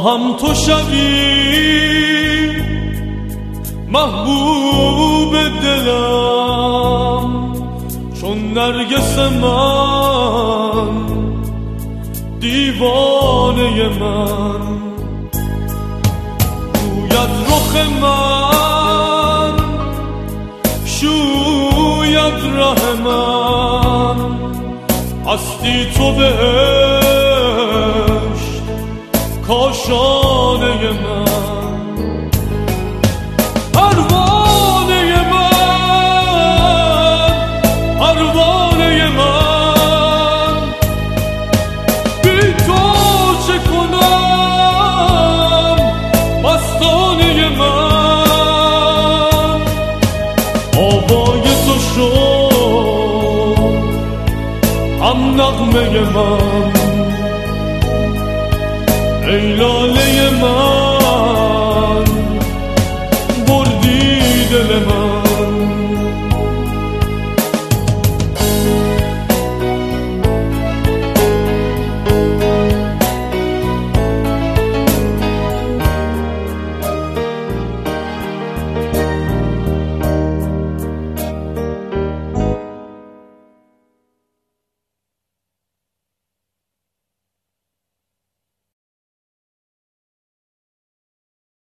خواهم تو شوی محبوب دلم، چون نرگس من دیوانه من. رویت رخ من شوید ره من، هستی تو بهشت کاشانه من. پروانه من، پروانه من، بی تو چه کنم مستانه من. آوای تو شد هم نغمه من، ای لاله من بردی دل من.